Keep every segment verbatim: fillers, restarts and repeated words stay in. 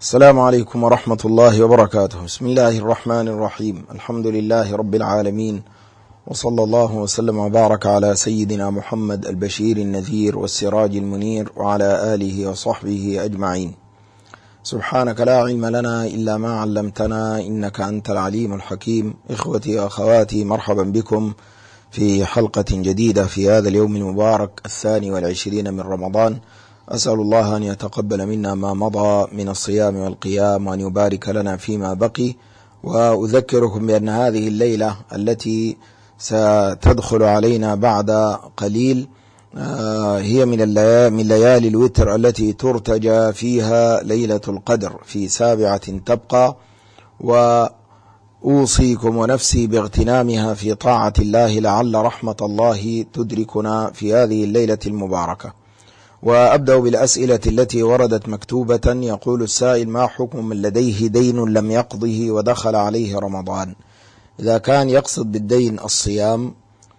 السلام عليكم ورحمة الله وبركاته. بسم الله الرحمن الرحيم. الحمد لله رب العالمين، وصلى الله وسلم وبارك على سيدنا محمد البشير النذير والسراج المنير وعلى آله وصحبه أجمعين. سبحانك لا علم لنا إلا ما علمتنا إنك أنت العليم الحكيم. إخوتي وأخواتي، مرحبا بكم في حلقة جديدة في هذا اليوم المبارك الثاني والعشرين من رمضان. أسأل الله أن يتقبل منا ما مضى من الصيام والقيام، وأن يبارك لنا فيما بقي. وأذكركم بأن هذه الليلة التي ستدخل علينا بعد قليل هي من ليالي الوتر التي ترتجى فيها ليلة القدر في سابعة تبقى، وأوصيكم ونفسي باغتنامها في طاعة الله لعل رحمة الله تدركنا في هذه الليلة المباركة. وأبدأ بالأسئلة التي وردت مكتوبة. يقول السائل: ما حكم من لديه دين لم يقضه ودخل عليه رمضان؟ إذا كان يقصد بالدين الصيام،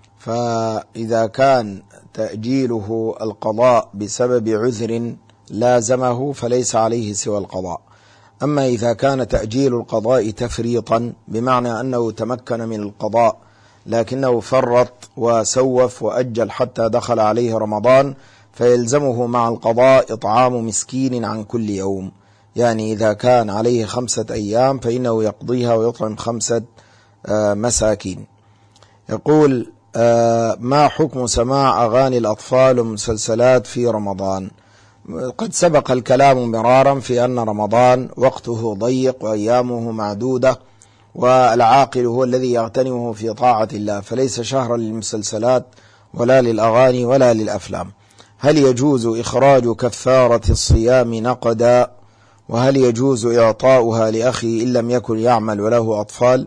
فإذا كان تأجيله القضاء بسبب عذر لازمه فليس عليه سوى القضاء. أما إذا كان تأجيل القضاء تفريطا، بمعنى أنه تمكن من القضاء لكنه فرط وسوف وأجل حتى دخل عليه رمضان، فيلزمه مع القضاء إطعام مسكين عن كل يوم. يعني إذا كان عليه خمسة أيام فإنه يقضيها ويطعم خمسة مساكين. يقول: ما حكم سماع أغاني الأطفال ومسلسلات في رمضان؟ قد سبق الكلام مرارا في أن رمضان وقته ضيق وأيامه معدودة، والعاقل هو الذي يغتنمه في طاعة الله، فليس شهرا للمسلسلات ولا للأغاني ولا للأفلام. هل يجوز إخراج كفارة الصيام نقدا؟ وهل يجوز إعطاؤها لأخي إن لم يكن يعمل وله أطفال؟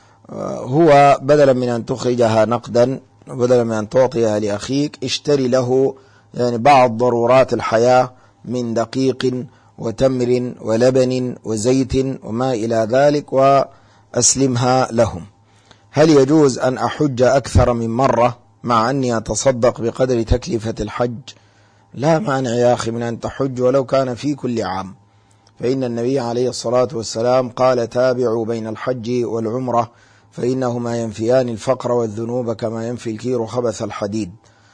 هو بدلا من أن تخرجها نقدا، بدلا من أن تعطيها لأخيك، اشتري له يعني بعض ضرورات الحياة من دقيق وتمر ولبن وزيت وما إلى ذلك وأسلمها لهم. هل يجوز أن أحج أكثر من مرة مع أني أتصدق بقدر تكلفة الحج؟ لا مانع يا أخي من أن تحج ولو كان في كل عام، فإن النبي عليه الصلاة والسلام قال: تابعوا بين الحج والعمرة فإنهما ينفيان الفقر والذنوب كما ينفي الكير خبث الحديد.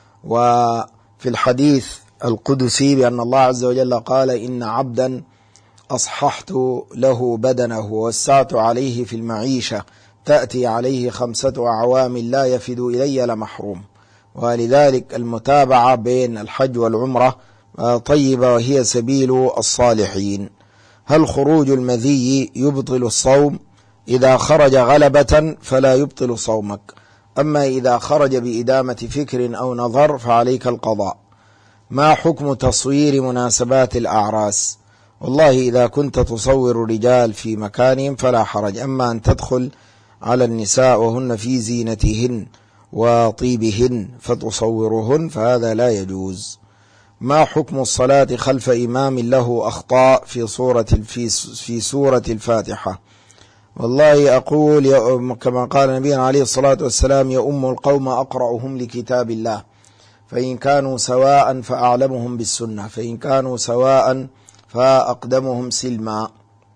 وفي الحديث القدسي بأن الله عز وجل قال: إن عبدا أصححت له بدنه ووسعت عليه في المعيشة تأتي عليه خمسة أعوام لا يفد إلي لمحروم. ولذلك المتابعة بين الحج والعمرة طيبة وهي سبيل الصالحين. هل خروج المذي يبطل الصوم؟ إذا خرج غلبة فلا يبطل صومك، أما إذا خرج بإدامة فكر أو نظر فعليك القضاء. ما حكم تصوير مناسبات الأعراس؟ والله إذا كنت تصور رجال في مكانهم فلا حرج، أما أن تدخل على النساء وهن في زينتهن وطيبهن فتصورهن فهذا لا يجوز. ما حكم الصلاة خلف إمام له أخطاء في سورة في في سورة الفاتحة؟ والله أقول كما قال نبينا عليه الصلاة والسلام: يؤم القوم أقرأهم لكتاب الله، فإن كانوا سواء فأعلمهم بالسنة، فإن كانوا سواء فأقدمهم سلما.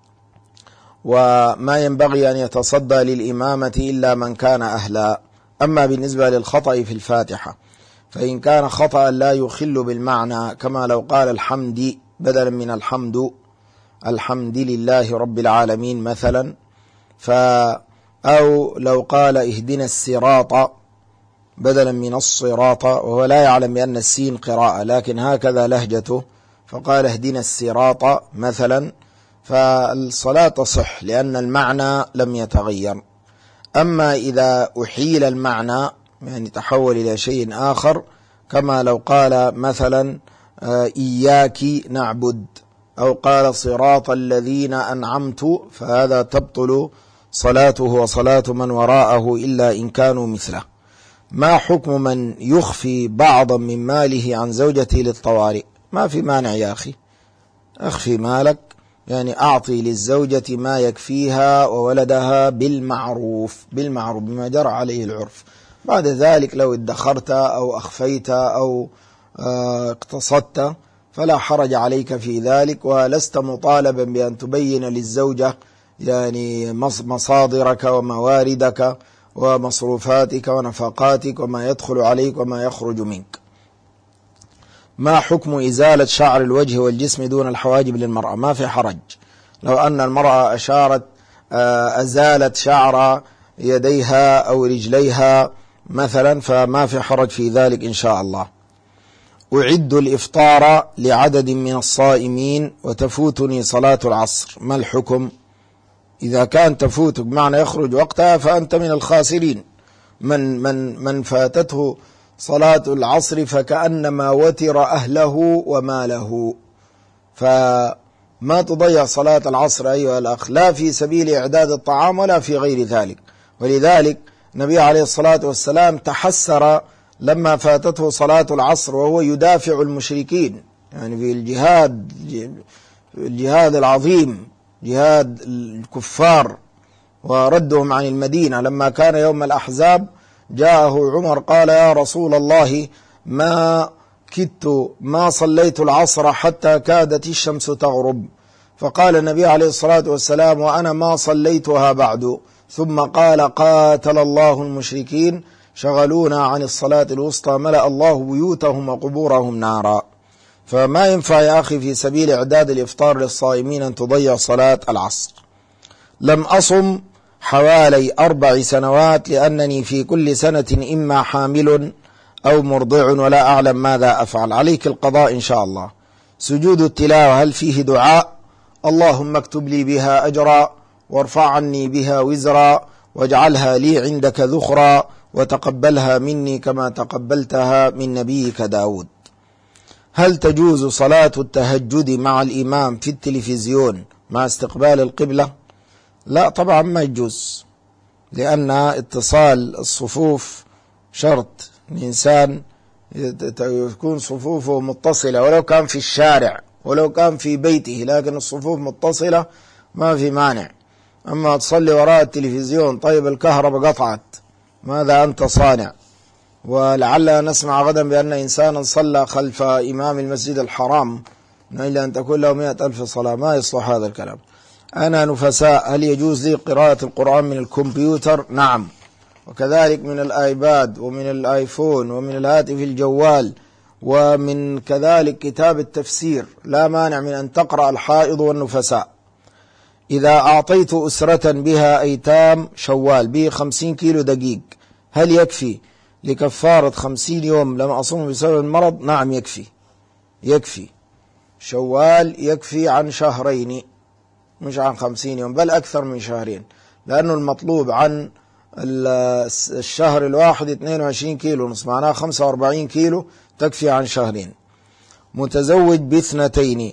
وما ينبغي أن يتصدى للإمامة إلا من كان أهلا. أما بالنسبة للخطأ في الفاتحة، فإن كان خطأ لا يخل بالمعنى، كما لو قال الحمد بدلا من الحمد، الحمد لله رب العالمين مثلا، ف أو لو قال اهدنا الصراط بدلا من الصراط، وهو لا يعلم بأن السين قراءة لكن هكذا لهجته، فقال اهدنا الصراط مثلا، فالصلاة تصح لأن المعنى لم يتغير. أما إذا أحيل المعنى يعني تحول إلى شيء آخر، كما لو قال مثلا إياك نعبد، أو قال صراط الذين أنعمت، فهذا تبطل صلاته وصلاة من وراءه إلا إن كانوا مثله. ما حكم من يخفي بعضا من ماله عن زوجته للطوارئ؟ ما في مانع يا أخي، أخفي مالك، يعني أعطي للزوجة ما يكفيها وولدها بالمعروف بالمعروف بما جرى عليه العرف. بعد ذلك لو ادخرت أو أخفيت أو اقتصدت فلا حرج عليك في ذلك، ولست مطالبا بأن تبين للزوجة يعني مصادرك ومواردك ومصروفاتك ونفقاتك وما يدخل عليك وما يخرج منك. ما حكم إزالة شعر الوجه والجسم دون الحواجب للمرأة؟ ما في حرج لو أن المرأة أشارت أزالت شعر يديها أو رجليها مثلا، فما في حرج في ذلك إن شاء الله. أعد الإفطار لعدد من الصائمين وتفوتني صلاة العصر، ما الحكم؟ إذا كان تفوتك بمعنى يخرج وقتها فأنت من الخاسرين. من, من, من فاتته صلاة العصر فكأنما وتر أهله وماله، فما تضيع صلاة العصر أيها الأخ، لا في سبيل إعداد الطعام ولا في غير ذلك. ولذلك النبي عليه الصلاة والسلام تحسر لما فاتته صلاة العصر وهو يدافع المشركين، يعني في الجهاد الجهاد العظيم، جهاد الكفار وردهم عن المدينة. لما كان يوم الأحزاب جاءه عمر قال: يا رسول الله، ما كدت ما صليت العصر حتى كادت الشمس تغرب. فقال النبي عليه الصلاة والسلام: وأنا ما صليتها بعد. ثم قال: قاتل الله المشركين شغلونا عن الصلاة الوسطى، ملأ الله بيوتهم وقبورهم نارا. فما ينفع يا أخي في سبيل إعداد الإفطار للصائمين أن تضيع صلاة العصر. لم أصم حوالي أربع سنوات لأنني في كل سنة إما حامل أو مرضع ولا أعلم ماذا أفعل. عليك القضاء إن شاء الله. سجود التلاوة هل فيه دعاء؟ اللهم اكتب لي بها أجرا وارفع عني بها وزرا واجعلها لي عندك ذخرا وتقبلها مني كما تقبلتها من نبيك داود. هل تجوز صلاة التهجد مع الإمام في التلفزيون مع استقبال القبلة؟ لا طبعا ما يجوز، لأن اتصال الصفوف شرط. الإنسان يكون صفوفه متصلة ولو كان في الشارع ولو كان في بيته، لكن الصفوف متصلة ما في مانع. أما تصلي وراء التلفزيون، طيب الكهرباء قطعت، ماذا أنت صانع؟ ولعل نسمع غدا بأن إنسانا صلى خلف إمام المسجد الحرام من أجل أن تكون له مئة ألف صلاة. ما يصلح هذا الكلام. أنا نفساء، هل يجوز لي قراءة القرآن من الكمبيوتر؟ نعم، وكذلك من الآيباد ومن الآيفون ومن الهاتف الجوال ومن كذلك كتاب التفسير، لا مانع من أن تقرأ الحائض والنفساء. إذا أعطيت أسرة بها أيتام شوال به خمسين كيلو دقيق، هل يكفي لكفارة خمسين يوم لم أصوم بسبب المرض؟ نعم يكفي، يكفي شوال يكفي عن شهرين مش عن خمسين يوم، بل أكثر من شهرين، لأنه المطلوب عن الشهر الواحد اثنين وعشرين كيلو نص، معناه خمسة وأربعين كيلو تكفي عن شهرين. متزوج باثنتين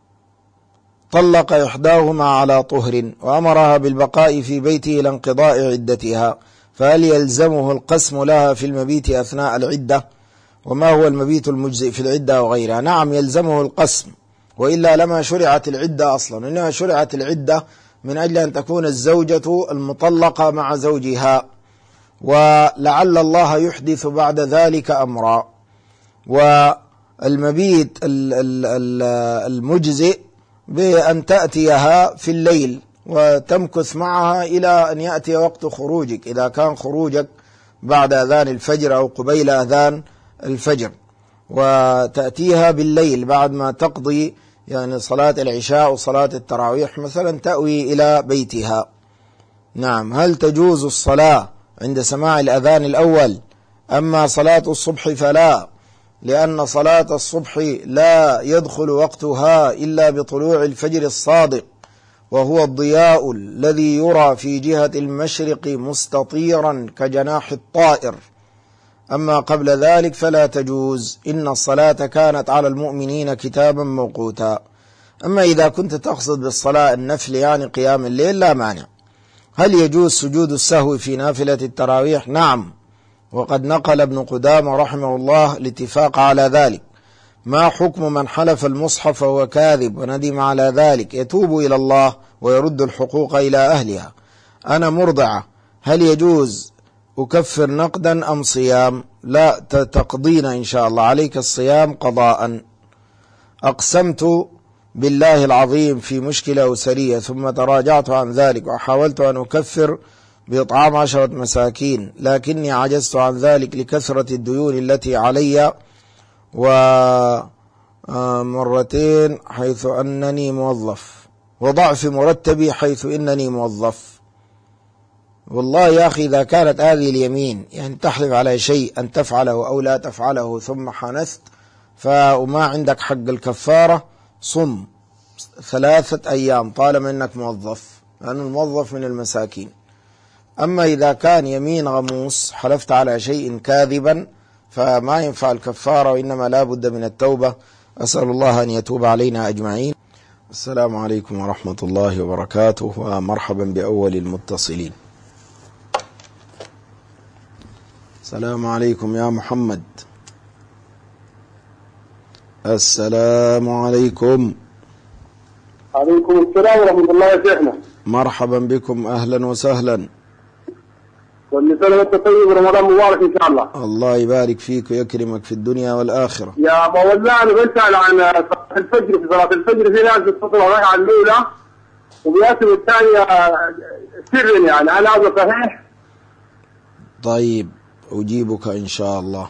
طلق إحداهما على طهر وأمرها بالبقاء في بيته إلى انقضاء عدتها، فهل يلزمه القسم لها في المبيت أثناء العدة؟ وما هو المبيت المجزئ في العدة وغيرها؟ نعم يلزمه القسم، وإلا لما شرعت العدة أصلا. إنما شرعت العدة من أجل أن تكون الزوجة المطلقة مع زوجها، ولعل الله يحدث بعد ذلك أمرا. والمبيت المجزئ بأن تأتيها في الليل وتمكث معها إلى أن يأتي وقت خروجك، إذا كان خروجك بعد أذان الفجر أو قبيل أذان الفجر، وتأتيها بالليل بعد ما تقضي يعني صلاة العشاء وصلاة التراويح مثلا، تأوي إلى بيتها. نعم. هل تجوز الصلاة عند سماع الأذان الأول؟ أما صلاة الصبح فلا، لأن صلاة الصبح لا يدخل وقتها إلا بطلوع الفجر الصادق، وهو الضياء الذي يرى في جهة المشرق مستطيرا كجناح الطائر. أما قبل ذلك فلا تجوز، إن الصلاة كانت على المؤمنين كتابا موقوتا. أما إذا كنت تقصد بالصلاة النفل يعني قيام الليل لا مانع. هل يجوز سجود السهو في نافلة التراويح؟ نعم، وقد نقل ابن قدامة رحمه الله الاتفاق على ذلك. ما حكم من حلف المصحف وهو كاذب وندم على ذلك؟ يتوب إلى الله ويرد الحقوق إلى أهلها. أنا مرضعة، هل يجوز أكفر نقدا أم صيام؟ لا، تقضين إن شاء الله، عليك الصيام قضاء. أقسمت بالله العظيم في مشكلة أسرية ثم تراجعت عن ذلك وحاولت أن أكفر بإطعام عشرة مساكين، لكني عجزت عن ذلك لكثرة الديون التي علي ومرتين حيث أنني موظف وضعف مرتبي حيث إنني موظف. والله يا أخي إذا كانت هذه اليمين يعني تحلف على شيء أن تفعله أو لا تفعله ثم حنثت فما عندك حق الكفارة، صم ثلاثة أيام طالما أنك موظف، لأن الموظف من المساكين. أما إذا كان يمين غموس حلفت على شيء كاذبا فما ينفع الكفارة، وإنما لا بد من التوبة. أسأل الله أن يتوب علينا أجمعين. السلام عليكم ورحمة الله وبركاته، ومرحبا بأول المتصلين. السلام عليكم يا محمد. السلام عليكم. عليكم السلام ورحمة الله يا شيخنا. مرحبا بكم، أهلا وسهلا. كل سنة وانت طيب ورمضان مبارك إن شاء الله. الله يبارك فيك ويكرمك في الدنيا والآخرة. يا مولانا أنا بسأل عن صلاة الفجر. في صلاة الفجر في ناس بتصل الركعة الأولى وبيأتوا الثانية سرا، يعني هل هذا صحيح؟ طيب أجيبك إن شاء الله.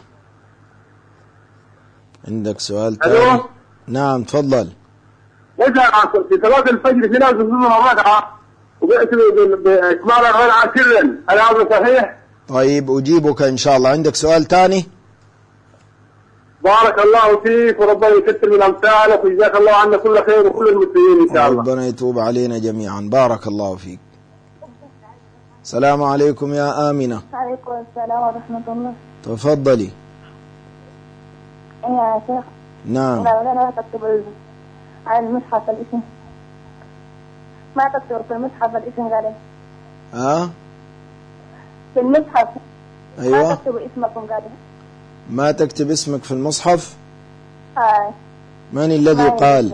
عندك سؤال ثاني؟ نعم تفضل. بسأل عن في صلاة الفجر في ناس بتصل الركعة وبيأتوا بإكمال الركعة سرا، هل هذا صحيح؟ طيب أجيبك إن شاء الله. عندك سؤال ثاني؟ بارك الله فيك وربنا يكثر من أمثالك وجزاك الله عنا كل خير وكل المسلمين إن شاء الله. ربنا يتوب علينا جميعا. بارك الله فيك. السلام عليكم يا آمنة. وعليكم السلام ورحمة الله. تفضلي. يا شيخ. نعم. لا لا لا تكتب على المصحف الاسم، ما تكتب في المصحف الاسم قال. ها؟ في المصحف. أيوة. ما تكتب اسمكم قال. ما تكتب اسمك في المصحف؟ هاي. من الذي قال؟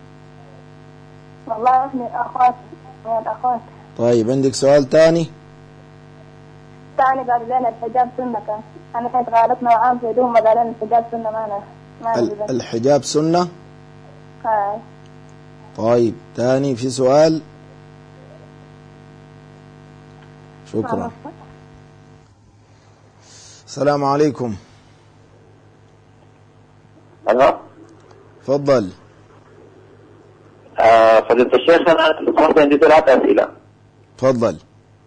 والله احنا اخوات من الاخوات. طيب عندك سؤال ثاني؟ ثاني قالوا لنا الحجاب سنة، كان انا حين غالطنا وعام في دوم قال لنا الحجاب سنة معنا. ما الحجاب سنة؟ هاي. طيب ثاني في سؤال؟ شكرا. السلام عليكم. ألو. تفضل. آه فضيلة الشيخ أنا عندي ثلاث أسئلة. تفضل.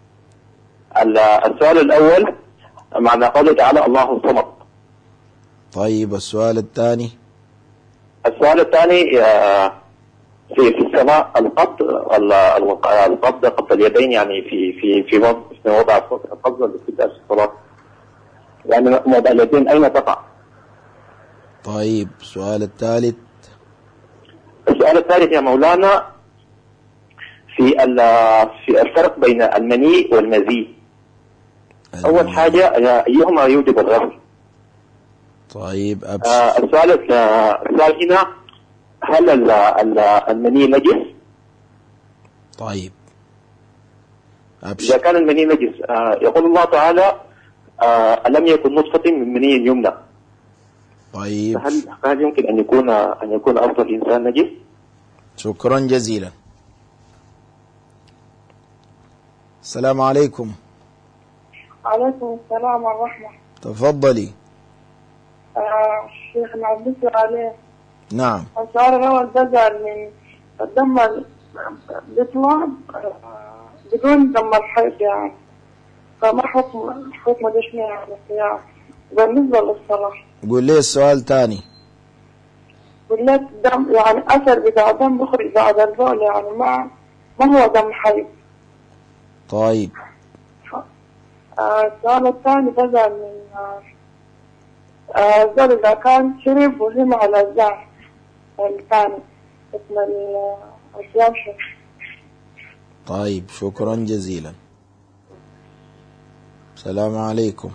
السؤال الأول معنى قوله تعالى الله الصمد. طيب السؤال الثاني؟ السؤال الثاني آه في في السماء القبض القبض قبض اليدين، يعني في في في وضع في وضع القبض اللي في الصلاة، يعني موضع اليدين أين تقع؟ طيب السؤال الثالث؟ السؤال الثالث يا مولانا في في الفرق بين المني والمزي. أول حاجة أيهما يوجب الغسل؟ طيب أبشر. آه السؤال السؤال هنا هل المني نجس؟ طيب أبشر. إذا كان المني نجس آه يقول الله تعالى آه ألم يكن نطفة من مني يمنى. طيب هل هل يمكن أن يكون أن يكون أفضل إنسان نجس؟ شكرا جزيلا. السلام عليكم. عليكم السلام والرحمة. تفضلي. آه شيخنا عبد عليه. نعم. السؤال الأول بزعل من الدم بيطلع بدون دم الحيض، يعني فما حكم حكم ده شنو يعني الصيام بالنسبة للصلاة؟ قول لي السؤال ثاني. قول لك دم يعني أثر بتاع دم بخرج بعد البول، يعني ما ما هو دم حيض. طيب. آه السؤال الثاني بزعل من آه زول إذا كان شرب وهم على الزعف الثاني اسم الصيام شو. طيب شكرا جزيلا. السلام عليكم.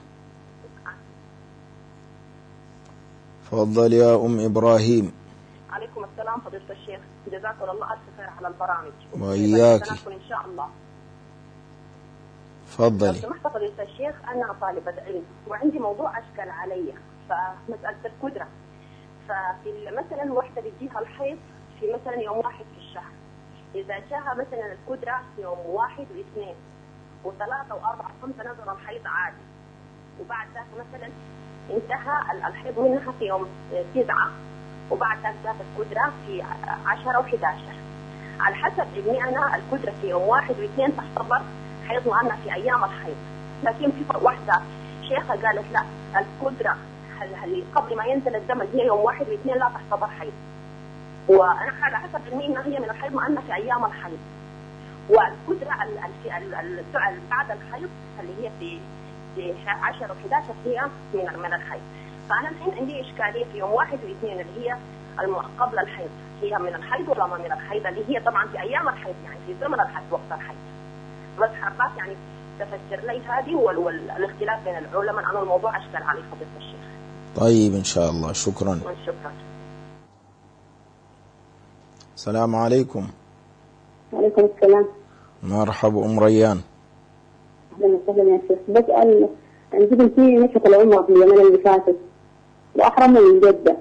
تفضل يا أم إبراهيم. عليكم السلام فضيلة الشيخ، جزاكم الله ألف خير على البرامج. وإياك. إن شاء الله. تفضلي. لو سمحت فضيلة الشيخ، أنا طالبة علم وعندي موضوع أشكل علي فمسألة القدرة، ففي مثلا واحدة بيجيها الحيض في مثلا يوم واحد في الشهر، إذا جاها مثلا القدرة في يوم واحد واثنين وثلاثة وأربعة وخمسة نزل الحيض عادي، وبعد ذلك مثلا انتهى الحيض منها في يوم تسعة، وبعد ذلك جات القدرة في عشرة وحداشر. على حسب علمي أنا القدرة في يوم واحد واثنين تعتبر حيض معنا في أيام الحيض، لكن في واحدة شيخة قالت لا، القدرة اللي قبل ما ينزل الدم اللي هي يوم واحد واثنين لا تعتبر حيض، وأنا على حسب علمي أنها هي من الحيض معنا في أيام الحيض. والقدرة بعد الحيض اللي هي في في عشرة وحداشر هي من من الحيض. فأنا الحين عندي إشكالية في يوم واحد واثنين اللي هي قبل الحيض، هي من الحيض ولا ما من الحيض؟ اللي هي طبعا في أيام الحيض يعني في زمن الحيض وقت الحيض. بس حابات يعني تفسر لي هذه والاختلاف بين العلماء عن الموضوع أشكال عليه فضيلة الشيخ. طيب إن شاء الله، شكرا. شكرا. السلام عليكم. وعليكم السلام. مرحبا أم ريان. أهلا وسهلا يا شيخ. بسأل عندي بنتي نشأت العمرة في اليومين اللي فاتت وأحرمنا من جدة.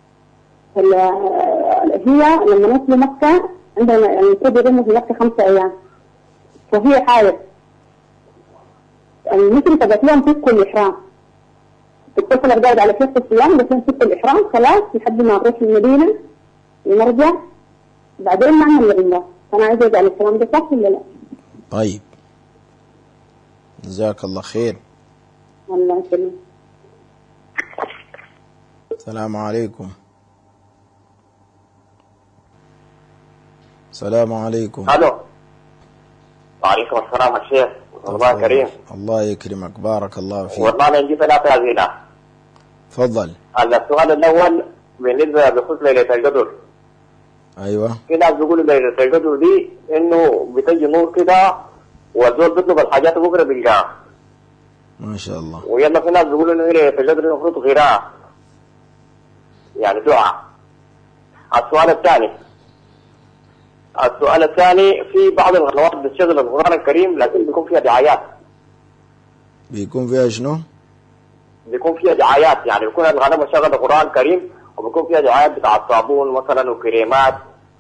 هي لما نصل مكة عندنا يعني تقدر في مكة خمسة أيام، فهي حائض يعني ممكن تبقى لهم فك الإحرام، تتصل أبدأ على شيخ الصيام بس فك الإحرام خلاص لحد ما نروح المدينة ونرجع بعدين نعمل العمرة. أنا عايزة أسأل الكلام ده صح ولا لا؟ طيب جزاك الله خير. الله يسلمك. السلام عليكم. السلام عليكم. الو. وعليكم السلام يا شيخ. الله كريم. الله يكرمك، بارك الله فيك. والله انا عندي ثلاث اسئله. تفضل. السؤال الاول بالنسبه بخصوص ليله القدر. ايوه. في ناس بيقولوا ليله القدر دي انه بتجي نور كده والزول بيطلب الحاجات بكره بيلقاها. ما شاء الله. ويلا في ناس بيقولوا انه ليله القدر المفروض قراءه يعني دعاء. السؤال الثاني السؤال الثاني في بعض القنوات بتشغل القرآن الكريم لكن بيكون فيها دعايات. بيكون فيها شنو؟ بيكون فيها دعايات، يعني بيكون القناة مشغل القرآن الكريم وبيكون فيها دعايات بتاع الصابون مثلا وكريمات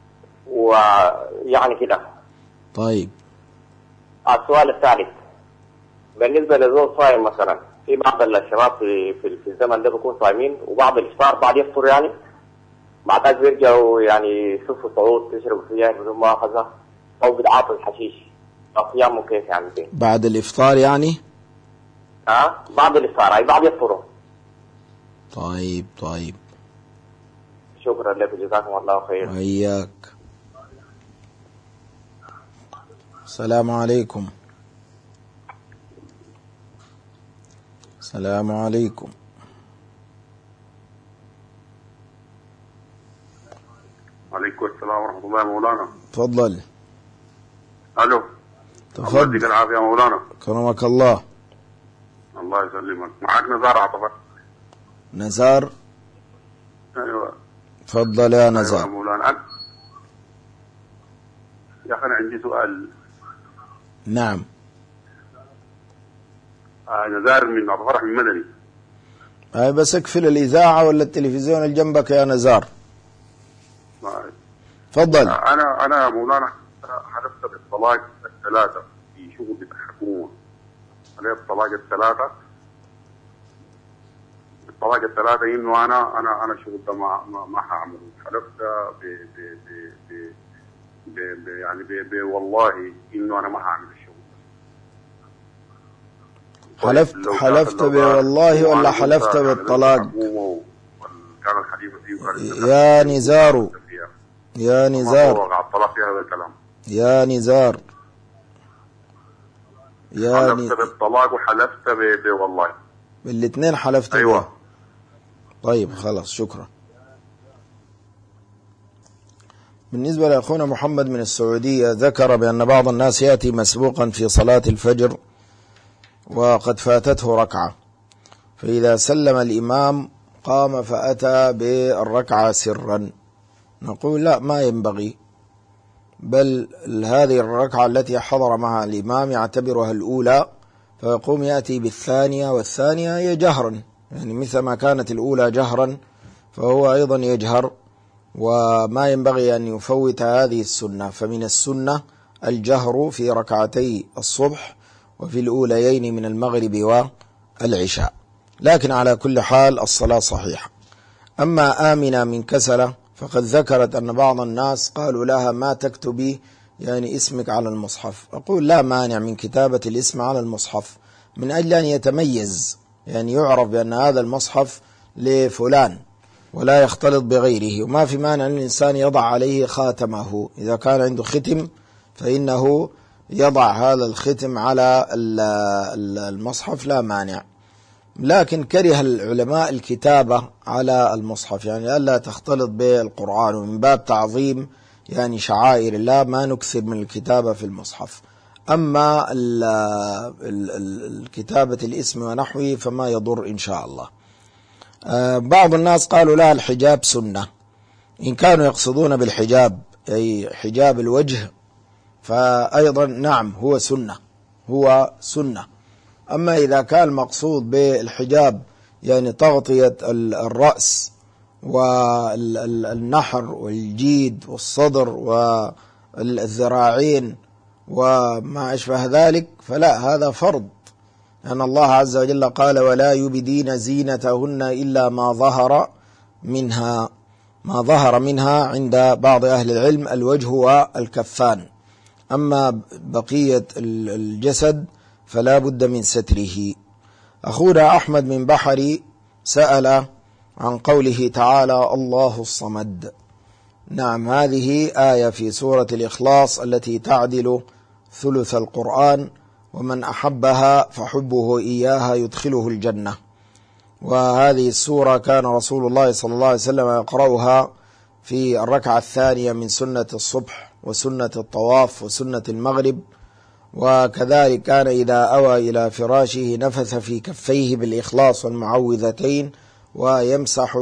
ويعني كده. طيب. السؤال الثالث بالنسبة لزول صايم مثلا، في بعض الشباب في في الزمن ده بيكون صايمين وبعض الإفطار بعد يفطر يعني بعد ذلك بيرجعوا يعني يشوفوا صعود تشربوا فيها بدون مؤاخذة أو بيتعاطوا الحشيش. صيامه كيف يعني دي؟ بعد الإفطار يعني؟ ها؟ بعد الإفطار أي بعد يفطروا. طيب طيب. شكرا لك جزاكم الله خير. وإياك. السلام عليكم. السلام عليكم. وعليكم السلام ورحمة الله مولانا. تفضل. الو. تفضل. الله يديك العافية مولانا. كرمك الله. الله يسلمك. معك نزار عطفة. نزار. ايوه. تفضل يا نزار. ايوه مولانا. يا اخي انا عندي سؤال. نعم. آه نزار من عبد الفرح من مدني. هاي بس اقفل الإذاعة ولا التلفزيون اللي جنبك يا نزار. تفضل. آه انا انا مولانا حلفت بالطلاق الثلاثة في شغل بتاع حكومة. حلفت الطلاق الثلاثة الطلاق الثلاثة انه انا انا انا الشغل ده ما ما, ما هعمله. حلفت ب ب ب ب ب يعني ب ب والله انه انا ما هعمل الشغل. حلفت حلفت بالله ولا حلفت بالطلاق؟ كان الحديث فيه يا نزار يا نزار يا نزار يا حلفت بالطلاق وحلفت ب والله بالاثنين حلفت. ايوه بيه. طيب خلاص شكرا. بالنسبة لأخونا محمد من السعودية، ذكر بأن بعض الناس يأتي مسبوقا في صلاة الفجر وقد فاتته ركعة، فإذا سلم الإمام قام فأتى بالركعة سرا، نقول لا، ما ينبغي، بل هذه الركعة التي حضر معها الإمام يعتبرها الأولى، فيقوم يأتي بالثانية، والثانية هي جهرا، يعني مثل ما كانت الأولى جهرا فهو أيضا يجهر، وما ينبغي أن يفوت هذه السنة. فمن السنة الجهر في ركعتي الصبح وفي الأوليين من المغرب والعشاء، لكن على كل حال الصلاة صحيحة. أما آمنة من كسلة فقد ذكرت أن بعض الناس قالوا لها ما تكتبي يعني اسمك على المصحف. أقول لا مانع من كتابة الاسم على المصحف من أجل أن يتميز، يعني يعرف بأن هذا المصحف لفلان ولا يختلط بغيره. وما في مانع أن الإنسان يضع عليه خاتمه، إذا كان عنده ختم فإنه يضع هذا الختم على المصحف لا مانع. لكن كره العلماء الكتابة على المصحف، يعني ألا تختلط بالقرآن، ومن باب تعظيم يعني شعائر الله ما نكثر من الكتابة في المصحف. أما الكتابة الاسم ونحوه فما يضر إن شاء الله. بعض الناس قالوا لا الحجاب سنة، إن كانوا يقصدون بالحجاب أي حجاب الوجه فأيضا نعم هو سنة، هو سنة. أما إذا كان المقصود بالحجاب يعني تغطية الرأس والنحر والجيد والصدر والذراعين وما أشبه ذلك فلا، هذا فرض، لأن الله عز وجل قال ولا يبدين زينتهن إلا ما ظهر منها. ما ظهر منها عند بعض أهل العلم الوجه والكفان، أما بقية الجسد فلا بد من ستره. أخونا أحمد من بحري سأل عن قوله تعالى الله الصمد. نعم، هذه آية في سورة الإخلاص التي تعدل ثلث القرآن، ومن أحبها فحبه إياها يدخله الجنة. وهذه السورة كان رسول الله صلى الله عليه وسلم يقرأها في الركعة الثانية من سنة الصبح وسنة الطواف وسنة المغرب، وكذلك كان إذا أوى إلى فراشه نفث في كفيه بالإخلاص والمعوذتين ويمسح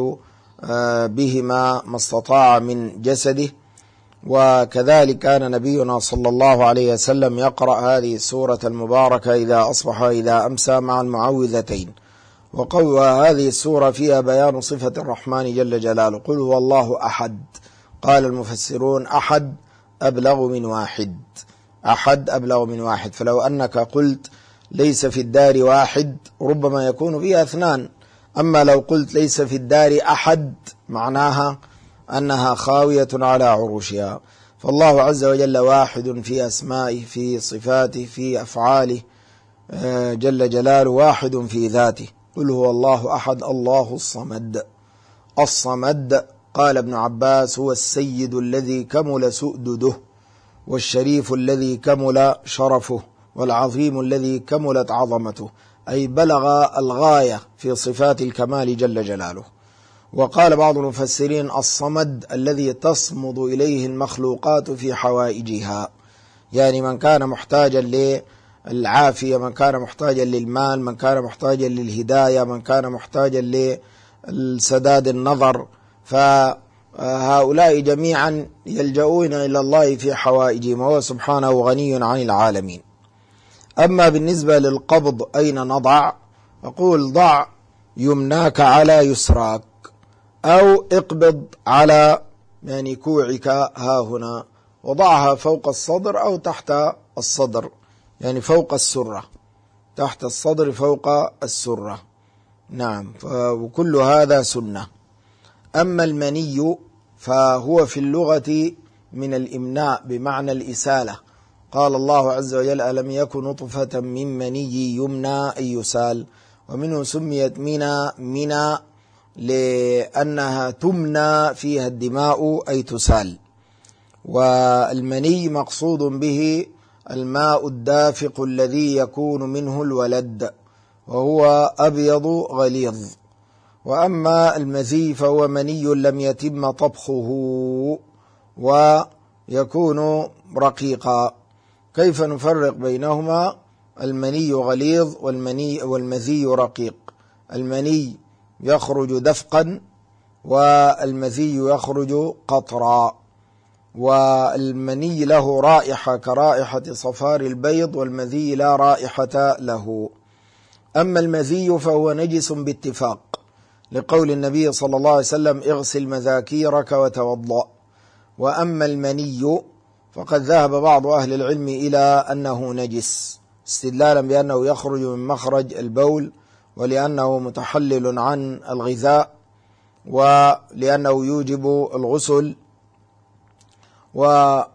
بهما ما استطاع من جسده. وكذلك كان نبينا صلى الله عليه وسلم يقرأ هذه السورة المباركة إذا أصبح إذا أمسى مع المعوذتين. وقول هذه السورة فيها بيان صفة الرحمن جل جلاله، قل هو الله أحد. قال المفسرون أحد أبلغ من واحد، أحد أبلغ من واحد. فلو أنك قلت ليس في الدار واحد ربما يكون فيها اثنان، أما لو قلت ليس في الدار أحد معناها أنها خاوية على عروشها. فالله عز وجل واحد في أسمائه، في صفاته، في أفعاله جل جلاله، واحد في ذاته. قل هو الله أحد الله الصمد. الصمد قال ابن عباس هو السيد الذي كمل سؤدده، والشريف الذي كمل شرفه، والعظيم الذي كملت عظمته، أي بلغ الغاية في صفات الكمال جل جلاله. وقال بعض المفسرين الصمد الذي تصمد إليه المخلوقات في حوائجها، يعني من كان محتاجا للعافية، من كان محتاجا للمال، من كان محتاجا للهداية، من كان محتاجا للسداد النظر، فهؤلاء جميعا يلجؤون إلى الله في حوائجهم، وهو سبحانه غني عن العالمين. أما بالنسبة للقبض أين نضع؟ أقول ضع يمناك على يسراك، أو اقبض على يعني كوعك ها هنا، وضعها فوق الصدر أو تحت الصدر، يعني فوق السرة، تحت الصدر فوق السرة. نعم، وكل هذا سنة. أما المني فهو في اللغة من الإمناء بمعنى الإسالة. قال الله عز وجل ألم يكن نطفة من مني يمنى أي يسال، ومنه سميت منى منى لأنها تمنى فيها الدماء أي تسال. والمني مقصود به الماء الدافق الذي يكون منه الولد، وهو أبيض غليظ. وأما المذي فهو مني لم يتم طبخه ويكون رقيقا. كيف نفرق بينهما؟ المني غليظ والمني والمذي رقيق. المني يخرج دفقا والمذي يخرج قطرا، والمني له رائحة كرائحة صفار البيض، والمذي لا رائحة له. أما المذي فهو نجس باتفاق، لقول النبي صلى الله عليه وسلم اغسل مذاكيرك وتوضأ. وأما المني فقد ذهب بعض أهل العلم إلى أنه نجس، استدلالا بأنه يخرج من مخرج البول، ولأنه متحلل عن الغذاء، ولأنه يوجب الغسل. وبعض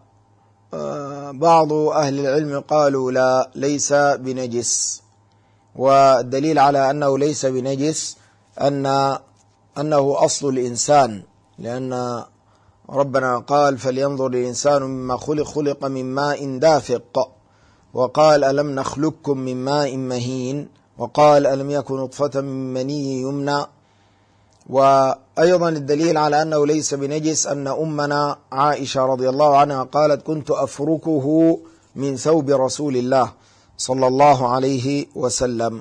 أهل العلم قالوا لا، ليس بنجس. والدليل على أنه ليس بنجس أن أنه أصل الإنسان، لأن ربنا قال فلينظر الإنسان مما خلق، خلق من ماء دافق، وقال ألم نخلقكم من ماء مهين، وقال ألم يكن نطفة من مني يمنى. وأيضا الدليل على أنه ليس بنجس أن أمنا عائشة رضي الله عنها قالت كنت أفركه من ثوب رسول الله صلى الله عليه وسلم.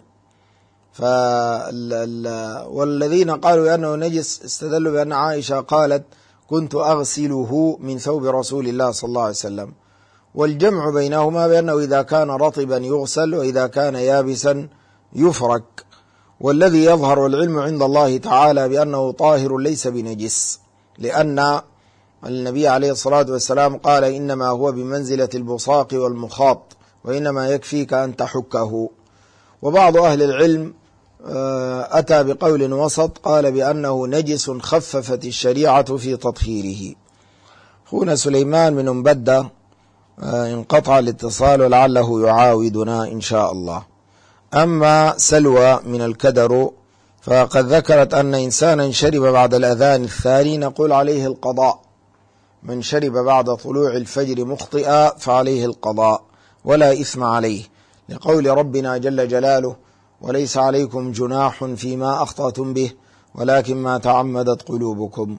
والذين قالوا أنه نجس استدلوا بأن عائشة قالت كنت أغسله من ثوب رسول الله صلى الله عليه وسلم. والجمع بينهما بأنه إذا كان رطبا يغسل، وإذا كان يابسا يفرك. والذي يظهر العلم عند الله تعالى بأنه طاهر ليس بنجس، لأن النبي عليه الصلاة والسلام قال إنما هو بمنزلة البصاق والمخاط، وإنما يكفيك أن تحكه. وبعض أهل العلم أتى بقول وسط، قال بأنه نجس خففت الشريعة في تطهيره. أخونا سليمان من مبدة انقطع الاتصال، ولعله يعاودنا إن شاء الله. أما سلوى من الكدر فقد ذكرت أن إنسانا شرب بعد الأذان الثاني نقول عليه القضاء، من شرب بعد طلوع الفجر مخطئا فعليه القضاء ولا إثم عليه، لقول ربنا جل جلاله وليس عليكم جناح فيما أخطأتم به ولكن ما تعمدت قلوبكم.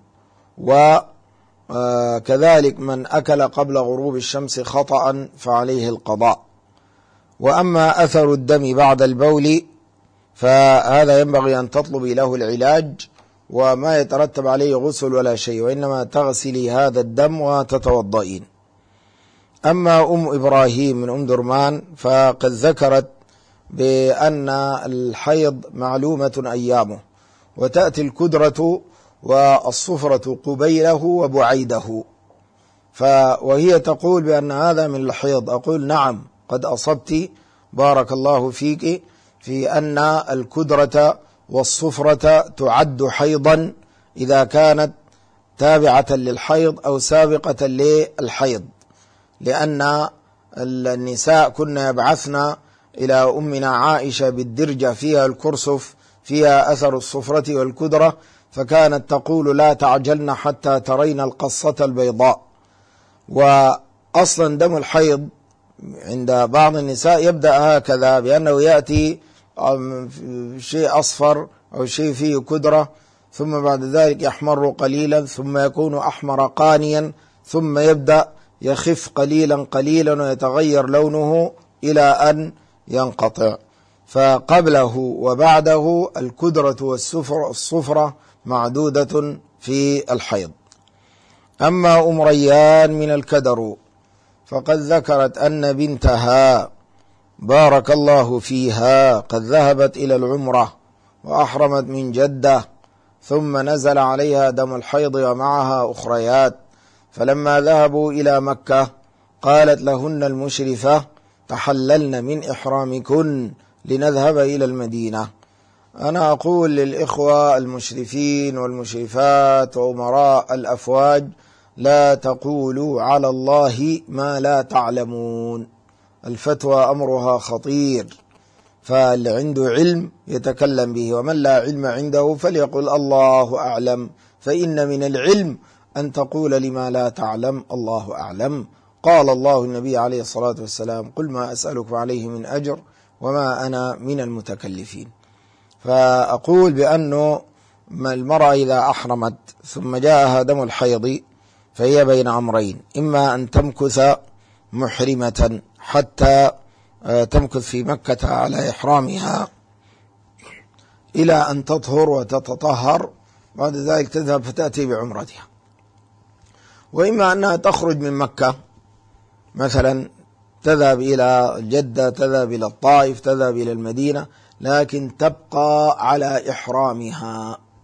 وكذلك من أكل قبل غروب الشمس خطأ فعليه القضاء. وأما أثر الدم بعد البول فهذا ينبغي أن تطلبي له العلاج، وما يترتب عليه غسل ولا شيء، وإنما تغسلي هذا الدم وتتوضئين. أما أم إبراهيم من أم درمان فقد ذكرت بأن الحيض معلومة أيامه، وتأتي الكدرة والصفرة قبيله وبعيده، وهي تقول بأن هذا من الحيض. أقول نعم، قد أصبت بارك الله فيك في أن الكدرة والصفرة تعد حيضا إذا كانت تابعة للحيض أو سابقة للحيض، لأن النساء كنا يبعثن إلى أمنا عائشة بالدرجة فيها الكرسف فيها أثر الصفرة والكدرة، فكانت تقول لا تعجلن حتى ترين القصة البيضاء. وأصلا دم الحيض عند بعض النساء يبدأ هكذا، بأنه يأتي شيء أصفر أو شيء فيه كدرة، ثم بعد ذلك يحمر قليلا، ثم يكون أحمر قانيا، ثم يبدأ يخف قليلا قليلا ويتغير لونه إلى أن ينقطع. فقبله وبعده الكدرة والصفرة الصفرة معدودة في الحيض. أما أم ريان من الكدر فقد ذكرت أن بنتها بارك الله فيها قد ذهبت إلى العمرة وأحرمت من جدة، ثم نزل عليها دم الحيض ومعها أخريات، فلما ذهبوا إلى مكة قالت لهن المشرفة تحللن من إحرامكن لنذهب إلى المدينة. أنا أقول للإخوة المشرفين والمشرفات وأمراء الأفواج لا تقولوا على الله ما لا تعلمون، الفتوى أمرها خطير، فاللي عنده علم يتكلم به، ومن لا علم عنده فليقل الله أعلم، فإن من العلم أن تقول لما لا تعلم الله أعلم. قال الله النبي عليه الصلاة والسلام قل ما أسألكم عليه من أجر وما أنا من المتكلفين. فأقول بأنه المرأة إذا أحرمت ثم جاءها دم الحيض فهي بين أمرين، إما أن تمكث محرمة حتى تمكث في مكة على إحرامها إلى أن تطهر وتتطهر، بعد ذلك تذهب فتأتي بعمرتها، وإما أنها تخرج من مكة مثلا تذهب إلى جدة، تذهب إلى الطائف، تذهب إلى المدينة، لكن تبقى على إحرامها.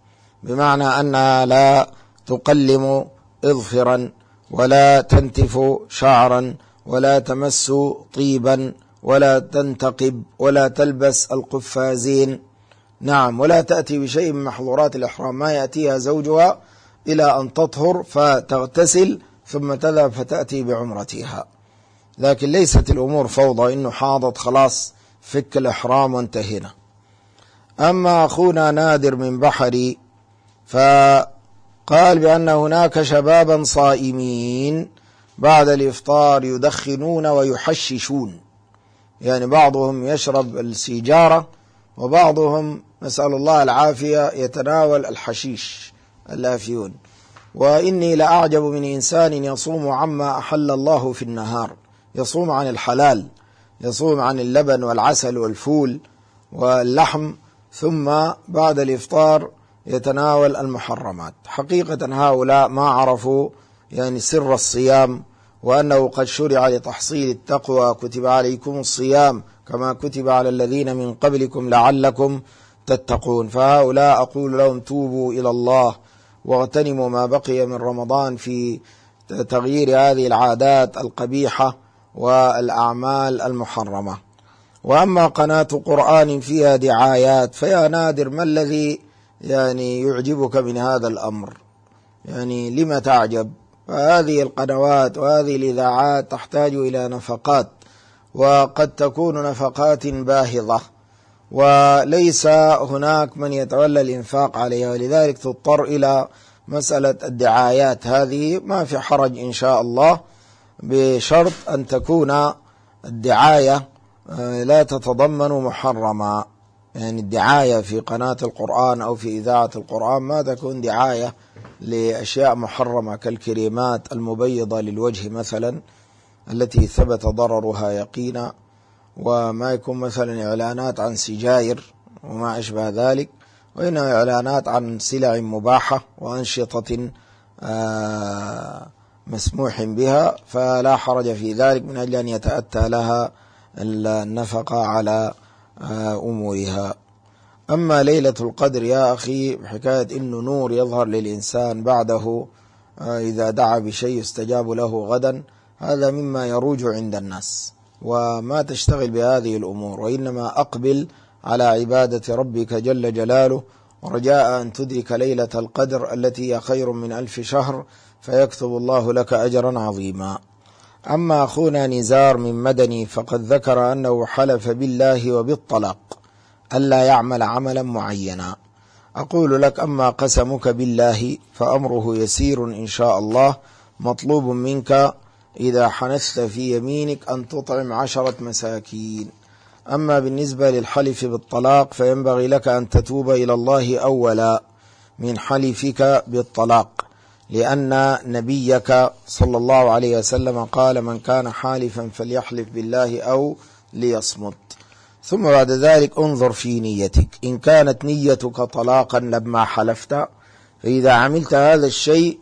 بمعنى أنها لا تقلم إظفرا ولا تنتف شعرا ولا تمس طيبا ولا تنتقب ولا تلبس القفازين. نعم، ولا تأتي بشيء من محظورات الإحرام، ما يأتيها زوجها إلى أن تطهر فتغتسل ثم تذهب فتأتي بعمرتها. لكن ليست الأمور فوضى، إنه حاضت خلاص فك الإحرام وانتهينا. أما أخونا نادر من بحري فقال بأن هناك شبابا صائمين بعد الإفطار يدخنون ويحششون، يعني بعضهم يشرب السيجارة وبعضهم نسأل الله العافية يتناول الحشيش الافيون. وإني لأعجب من إنسان يصوم عما أحل الله في النهار، يصوم عن الحلال، يصوم عن اللبن والعسل والفول واللحم، ثم بعد الإفطار يتناول المحرمات. حقيقة هؤلاء ما عرفوا يعني سر الصيام، وأنه قد شرع لتحصيل التقوى، كتب عليكم الصيام كما كتب على الذين من قبلكم لعلكم تتقون. فهؤلاء أقول لهم توبوا إلى الله واغتنموا ما بقي من رمضان في تغيير هذه العادات القبيحة والأعمال المحرمة. وأما قناة قرآن فيها دعايات فيا نادر، ما الذي يعني يعجبك من هذا الأمر؟ يعني لما تعجب؟ فهذه القنوات وهذه الإذاعات تحتاج إلى نفقات، وقد تكون نفقات باهظة، وليس هناك من يتولى الإنفاق عليها، ولذلك تضطر إلى مسألة الدعايات هذه. ما في حرج إن شاء الله، بشرط أن تكون الدعاية لا تتضمن محرما. يعني الدعاية في قناة القرآن أو في إذاعة القرآن ما تكون دعاية لأشياء محرمة كالكريمات المبيضة للوجه مثلا التي ثبت ضررها يقينا، وما يكون مثلا إعلانات عن سجاير وما أشبه ذلك، وإنها إعلانات عن سلع مباحة وأنشطة مسموح بها، فلا حرج في ذلك من أجل أن يتأتى لها النفقة على أمورها. أما ليلة القدر يا أخي، حكاية إنه نور يظهر للإنسان بعده إذا دعا بشيء يستجاب له غدا، هذا مما يروج عند الناس، وما تشتغل بهذه الأمور، وإنما أقبل على عبادة ربك جل جلاله، ورجاء أن تدرك ليلة القدر التي هي خير من ألف شهر، فيكتب الله لك أجرا عظيما. أما أخونا نزار من مدني فقد ذكر أنه حلف بالله وبالطلاق ألا يعمل عملا معينا. أقول لك أما قسمك بالله فأمره يسير إن شاء الله، مطلوب منك إذا حنثت في يمينك أن تطعم عشرة مساكين. أما بالنسبة للحلف بالطلاق فينبغي لك أن تتوب إلى الله أولا من حلفك بالطلاق، لأن نبيك صلى الله عليه وسلم قال من كان حالفا فليحلف بالله أو ليصمت. ثم بعد ذلك انظر في نيتك، إن كانت نيتك طلاقا لما حلفت، فإذا عملت هذا الشيء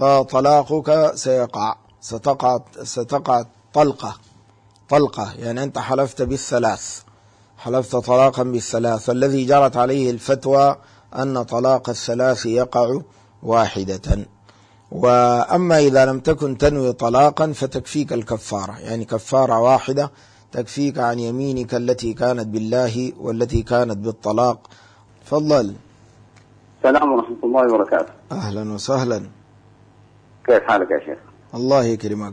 فطلاقك سيقع ستقع ستقع طلقة طلقة يعني أنت حلفت بالثلاث، حلفت طلاقا بالثلاث، الذي جرت عليه الفتوى أن طلاق الثلاث يقع واحدة. وأما إذا لم تكن تنوي طلاقا فتكفيك الكفارة، يعني كفارة واحدة تكفيك عن يمينك التي كانت بالله والتي كانت بالطلاق. تفضل. السلام ورحمة الله وبركاته. أهلا وسهلا. كيف حالك يا شيخ؟ الله يكرمك.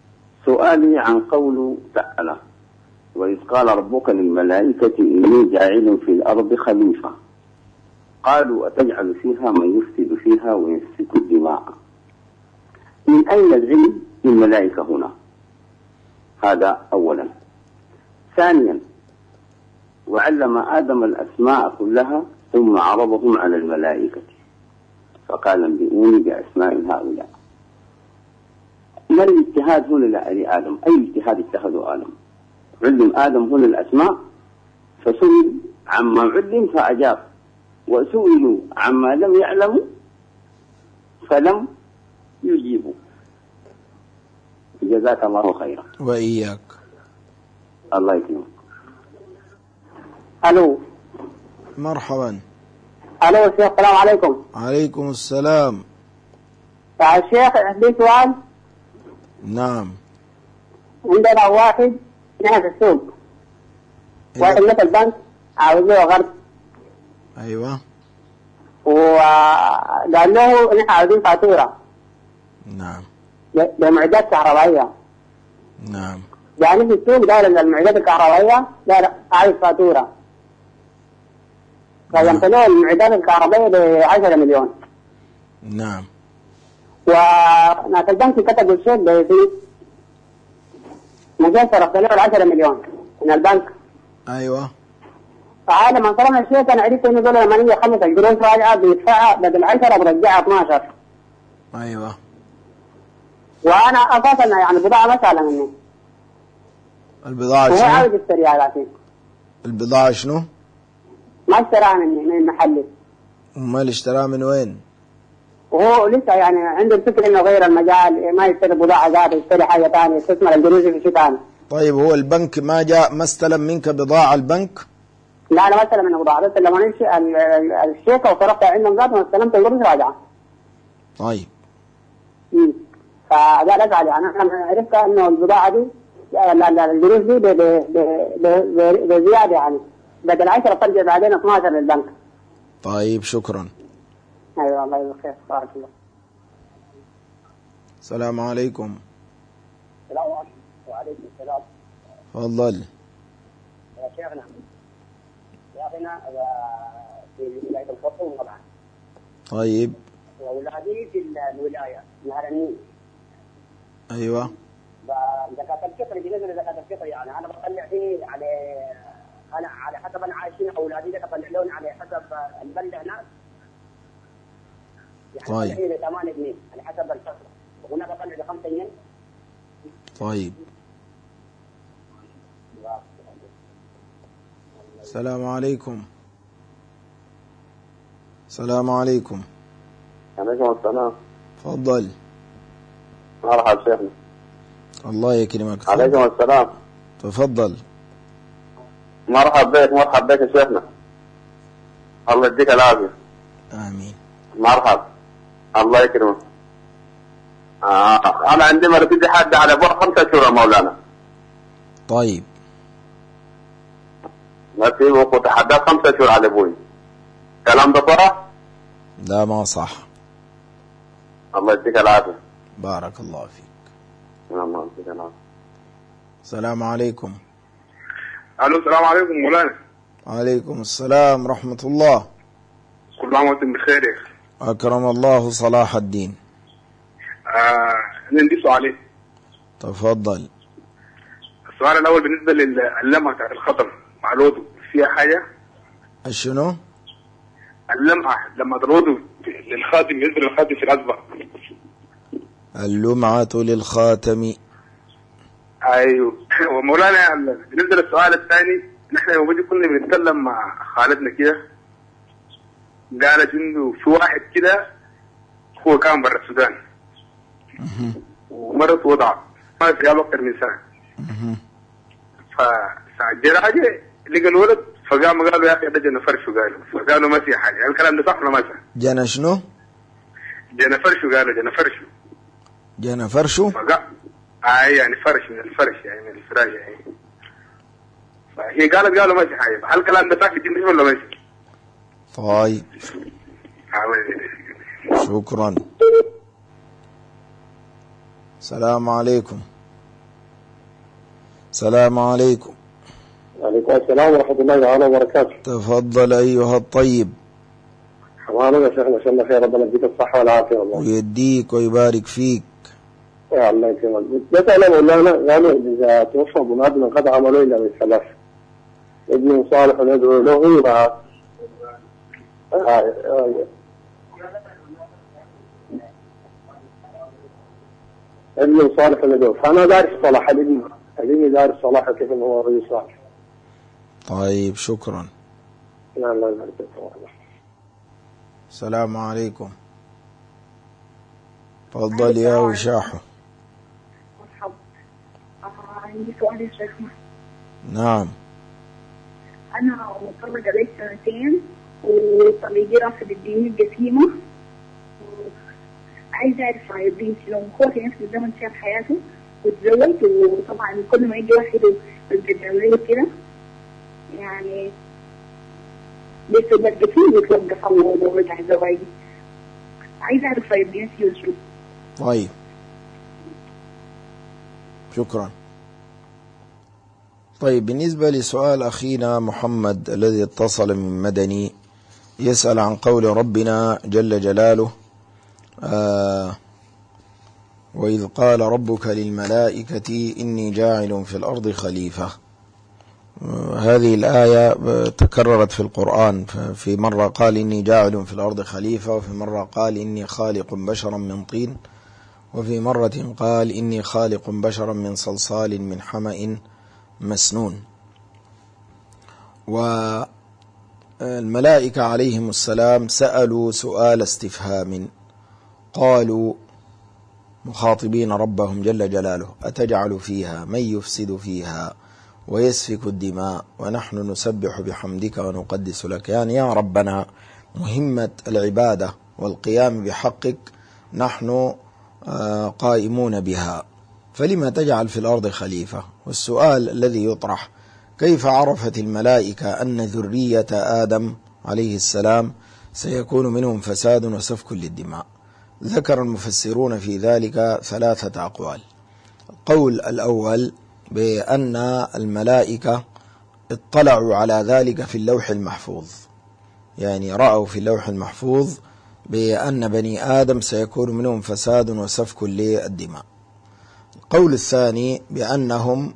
سؤالي عن قول تعالى وإذ قال ربك للملائكة إني جاعل في الأرض خليفة قالوا أتجعل فيها من يفسد فيها ويسفك الدماء. من أين العلم للملائكة هنا؟ هذا أولا. ثانيا، وعلم آدم الأسماء كلها ثم عرضهم على الملائكة فقال انبئوني بأسماء هؤلاء. ما الاجتهاد هنا لآدم؟ أي اجتهاد اتخذوا آدم؟ علم آدم هنا الأسماء فسئل عما علم فأجاب، وسئلوا عما لم يعلموا فلم يجيبوا. جزاك الله خيرا. وإياك. الله يكرمك. ألو. مرحبا. الو يا شيخ، السلام عليكم. عليكم السلام. يا شيخ عندي سؤال. نعم. عندنا واحد نحن في السوق، واحد مثل البنك عاوز له غرب. ايوه. وقال له نحن عاوزين فاتوره. نعم. لمعدات كهربائيه. نعم. يعني في السوق داير المعدات الكهربائيه لا عايز فاتوره. قيمت له المعدات الكهربائيه ب عشرة مليون. نعم. وناس البنك كتب الشيك بيزيد مجال صرفت له عشرة مليون من البنك. ايوه. فعاد لما صرفنا الشيك انا عرفت انه دول لما نيجي خمس القروش راجعه بيدفعها بدل عشرة برجعها اثناشر. ايوه. وانا اساسا يعني البضاعه ما سهله مني. البضاعه شنو؟ وهو عاوز يشتريها لكن البضاعه شنو؟ ما اشتراها مني من المحل. امال اشتراها من وين؟ وهو لسه يعني عنده الفكره انه غير المجال، ما يشتري بضاعه ذات، يشتري حاجه ثانيه، يستثمر القروش في شيء ثاني. طيب هو البنك ما جاء ما استلم منك بضاعه البنك؟ لا انا ما استلم منه بضاعه، بس لما نمشي الشيكه وصرفتها عندهم ذات واستلمت القروش راجعه. طيب. امم فده ازعل يعني انا عرفت انه البضاعه دي القروش دي بزياده يعني بدل عشرة ترجع بعدين اثناشر للبنك. طيب شكرا. ايوه الله يجزاك خير. بارك الله. السلام عليكم. السلام عليكم. وعليكم السلام. تفضل. يا شيخنا يا اخينا في ولايه الخرطوم طبعا. طيب. واولادي في الولايه نهر النيل. ايوه. زكاة الفطر بالنسبه لزكاة الفطر يعني انا بطلع فيه على انا على حسب انا عايشين اولادي ده بطلع لهم على حسب البلد هناك. يعني طيب. بطلع ب ثمانية جنيه على حسب الفطر، وهناك بطلع ب خمسة جنيه. طيب. السلام عليكم. السلام عليكم. عليكم السلام. تفضل. مرحبا شيخنا. الله يكرمك. عليكم السلام. تفضل. مرحبا بك مرحبا بك يا شيخنا. الله يديك العافية. آمين. مرحبا. الله يكرمك. آه. أنا عندي مرتدي حد على بعد خمسة شهور يا مولانا. طيب. ما في وقت حداد خمسة شهور على أبوي. كلام ده صح؟ لا ما صح. الله يديك العافية. بارك الله فيك. الله يديك العافية. السلام عليكم. الو السلام عليكم مولانا. وعليكم السلام ورحمة الله. كل عام وانتم بخير يا اخي. أكرم الله صلاح الدين. آه عندي سؤالين. تفضل. السؤال الأول بالنسبة لللمعة بتاعت الخطم مع الوضوء فيها حاجة؟ شنو؟ اللمعة لما الوضوء للخاتم بالنسبة للخاتم في الأصبع. اللمعة للخاتم. أيوه. ومولانا بالنسبة للسؤال الثاني، نحن يوم بيجي كنا بنتكلم مع خالتنا كده، قالت إنه في واحد كده هو كان برا السودان ومرت وضع ما في أكثر من سنة. فجراجة لقى الولد فقاموا قالوا يا أخي ده جنى فرشو، قالوا فقالوا ما في حاجة. الكلام ده صح ولا ما صح؟ جنى شنو؟ جنى فرشو، قالوا جنى فرشو. جنى فرشو؟ فقال آه يعني فرش من الفرش يعني من الفراش يعني. فهي قالت قالوا ما في حاجة. هل الكلام ده صح في الدين ولا ما في؟ طيب. شكرا. السلام عليكم. السلام عليكم. وعليكم السلام ورحمة الله تعالى وبركاته. تفضل أيها الطيب. حمانا يا شيخنا، إن شاء الله خير، ربنا يديك الصحة والعافية والله. ويديك ويبارك فيك. يا الله يكرمك. بسأل مولانا، قالوا إذا توفى بنادم قد عملوا إلا بالثلاث. ابن صالح يدعو له مع ابن صالح يدعو، فأنا دارس صلاح الابن الابن دارس صلاح كيف إنه هو رجل صالح. طيب شكرا. لا الله يبارك فيك. السلام عليكم. تفضل يا وشاحه. مرحبا. عندي سؤال يا شيخنا. نعم. أنا مطلقة لي سنتين وطريقي رافض الدين الجسيمة. عايزة أعرف رايدين لو هو في نفس الزمن شاف حياته وتزوج، وطبعا كل ما يجي واحد يتجوزه كده يعني بيصير الجسيم يتوقف الموضوع بتاع الزواج. عايزة أعرف رايدين يوجد. طيب شكرا. طيب بالنسبة لسؤال أخينا محمد الذي اتصل من مدني يسأل عن قول ربنا جل جلاله آه وإذ قال ربك للملائكة إني جاعل في الأرض خليفة. آه هذه الآية تكررت في القرآن، في مرة قال إني جاعل في الأرض خليفة، وفي مرة قال إني خالق بشرا من طين، وفي مرة قال إني خالق بشرا من صلصال من حمأ مسنون. والملائكة عليهم السلام سألوا سؤال استفهام، قالوا مخاطبين ربهم جل جلاله أتجعل فيها من يفسد فيها ويسفك الدماء ونحن نسبح بحمدك ونقدس لك. يعني يا ربنا مهمة العبادة والقيام بحقك نحن قائمون بها، فلما تجعل في الأرض خليفة؟ والسؤال الذي يطرح كيف عرفت الملائكة أن ذرية آدم عليه السلام سيكون منهم فساد وسفك للدماء؟ ذكر المفسرون في ذلك ثلاثة أقوال. القول الأول بأن الملائكة اطلعوا على ذلك في اللوح المحفوظ، يعني رأوا في اللوح المحفوظ بأن بني آدم سيكون منهم فساد وسفك للدماء. القول الثاني بأنهم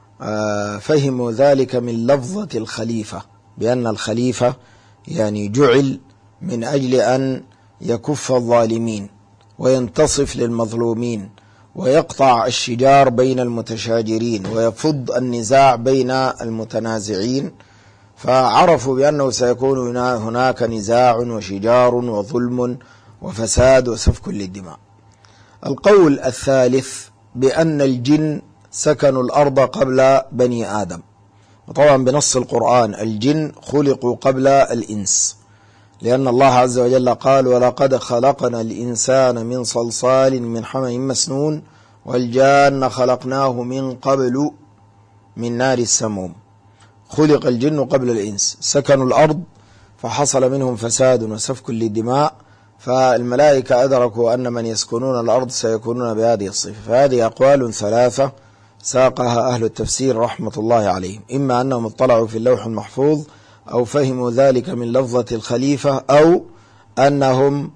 فهموا ذلك من لفظة الخليفة، بأن الخليفة يعني جعل من أجل أن يكف الظالمين وينتصف للمظلومين ويقطع الشجار بين المتشاجرين ويفض النزاع بين المتنازعين، فعرفوا بأنه سيكون هناك نزاع وشجار وظلم وفساد وسفك للدماء. القول الثالث بأن الجن سكنوا الأرض قبل بني آدم، وطبعا بنص القرآن الجن خلقوا قبل الإنس، لأن الله عز وجل قال ولقد خلقنا الإنسان من صلصال من حمأ مسنون والجان خلقناه من قبل من نار السموم. خلق الجن قبل الإنس، سكنوا الأرض فحصل منهم فساد وسفك للدماء، فالملائكة أدركوا أن من يسكنون الأرض سيكونون بهذه الصفة. فهذه أقوال ثلاثة ساقها أهل التفسير رحمة الله عليهم، إما أنهم اطلعوا في اللوح المحفوظ أو فهموا ذلك من لفظة الخليفة، أو أنهم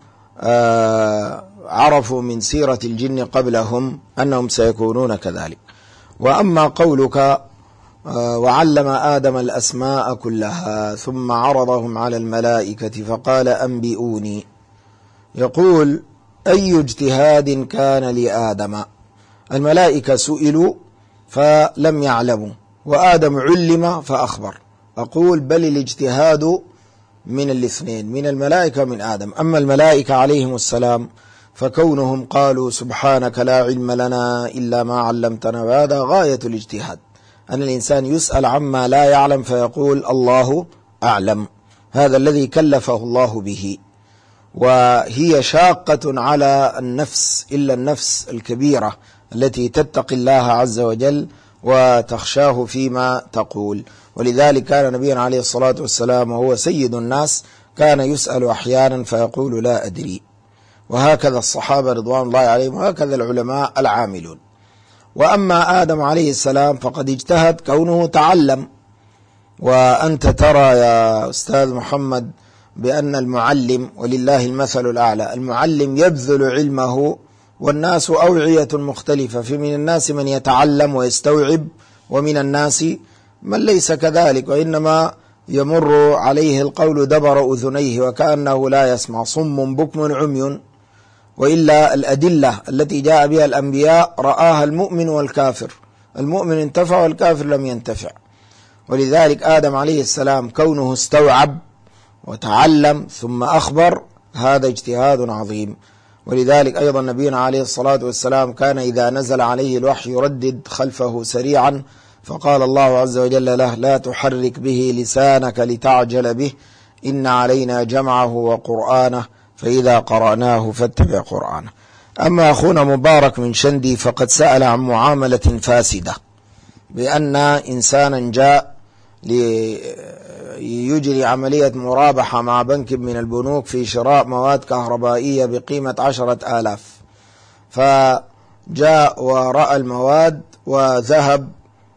آه عرفوا من سيرة الجن قبلهم أنهم سيكونون كذلك. وأما قولك آه وعلم آدم الأسماء كلها ثم عرضهم على الملائكة فقال أنبئوني، يقول أي اجتهاد كان لآدم؟ الملائكة سئلوا فلم يعلموا، وآدم علم فأخبر. أقول بل الاجتهاد من الاثنين، من الملائكة من آدم. أما الملائكة عليهم السلام فكونهم قالوا سبحانك لا علم لنا إلا ما علمتنا، وهذا غاية الاجتهاد، أن الإنسان يسأل عما لا يعلم فيقول الله أعلم. هذا الذي كلفه الله به، وهي شاقة على النفس إلا النفس الكبيرة التي تتقي الله عز وجل وتخشاه فيما تقول. ولذلك كان نبينا عليه الصلاة والسلام وهو سيد الناس كان يسأل أحيانا فيقول لا أدري، وهكذا الصحابة رضوان الله عليهم، وهكذا العلماء العاملون. وأما آدم عليه السلام فقد اجتهد كونه تعلم. وأنت ترى يا أستاذ محمد بأن المعلم، ولله المثل الأعلى، المعلم يبذل علمه والناس أوعية مختلفة، في من الناس من يتعلم ويستوعب، ومن الناس من ليس كذلك، وإنما يمر عليه القول دبر أذنيه وكأنه لا يسمع، صم بكم عمي. وإلا الأدلة التي جاء بها الأنبياء رآها المؤمن والكافر، المؤمن انتفع والكافر لم ينتفع. ولذلك آدم عليه السلام كونه استوعب وتعلم ثم أخبر، هذا اجتهاد عظيم. ولذلك أيضا نبينا عليه الصلاة والسلام كان إذا نزل عليه الوحي يردد خلفه سريعا، فقال الله عز وجل له لا تحرك به لسانك لتعجل به إن علينا جمعه وقرآنه فإذا قرأناه فاتبع قرآنه. أما أخونا مبارك من شندي فقد سأل عن معاملة فاسدة، بأن إنسانا جاء ليجري عملية مرابحة مع بنك من البنوك في شراء مواد كهربائية بقيمة عشرة آلاف، فجاء ورأى المواد وذهب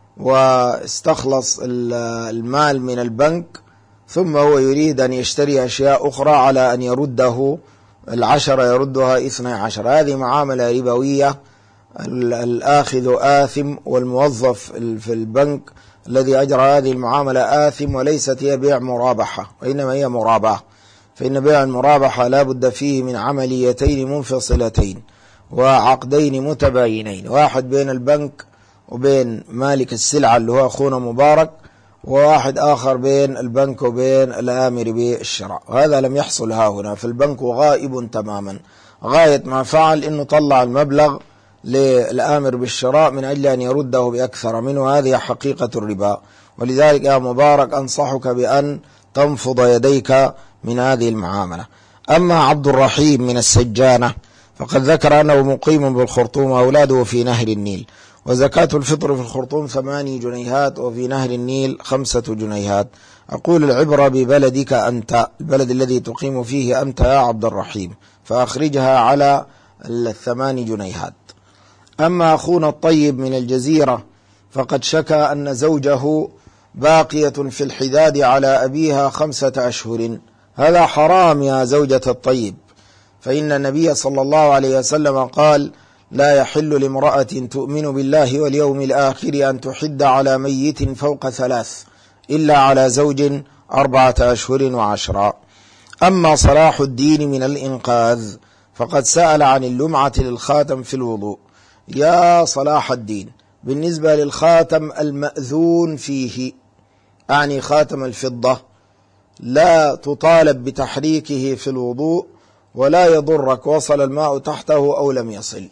واستخلص المال من البنك، ثم هو يريد أن يشتري أشياء أخرى على أن يرده العشرة يردها اثني عشر. هذه معاملة ربوية، الآخذ آثم والموظف في البنك الذي أجرى هذه المعاملة آثم، وليست هي بيع مرابحة وإنما هي مرابحة، فإن بيع المرابحة لا بد فيه من عمليتين منفصلتين وعقدين متباينين، واحد بين البنك وبين مالك السلعة اللي هو أخونا مبارك، وواحد آخر بين البنك وبين الآمر بالشراء. هذا لم يحصل ها هنا، فالبنك غائب تماما. غاية ما فعل إنه طلع المبلغ للآمر بالشراء من أجل أن يرده بأكثر منه، هذه حقيقة الربا. ولذلك يا مبارك أنصحك بأن تنفض يديك من هذه المعاملة. أما عبد الرحيم من السجانة فقد ذكر أنه مقيم بالخرطوم وأولاده في نهر النيل، وزكاة الفطر في الخرطوم ثماني جنيهات وفي نهر النيل خمسة جنيهات. أقول العبرة ببلدك أنت، البلد الذي تقيم فيه أنت يا عبد الرحيم، فأخرجها على الثماني جنيهات. أما أخونا الطيب من الجزيرة فقد شكى أن زوجه باقية في الحداد على أبيها خمسة أشهر. هذا حرام يا زوجة الطيب، فإن النبي صلى الله عليه وسلم قال: لا يحل لامرأة تؤمن بالله واليوم الآخر أن تحد على ميت فوق ثلاث إلا على زوج أربعة أشهر وعشرا. أما صلاح الدين من الإنقاذ فقد سأل عن اللمعة للخاتم في الوضوء. يا صلاح الدين، بالنسبة للخاتم المأذون فيه، أعني خاتم الفضة، لا تطالب بتحريكه في الوضوء ولا يضرك وصل الماء تحته أو لم يصل.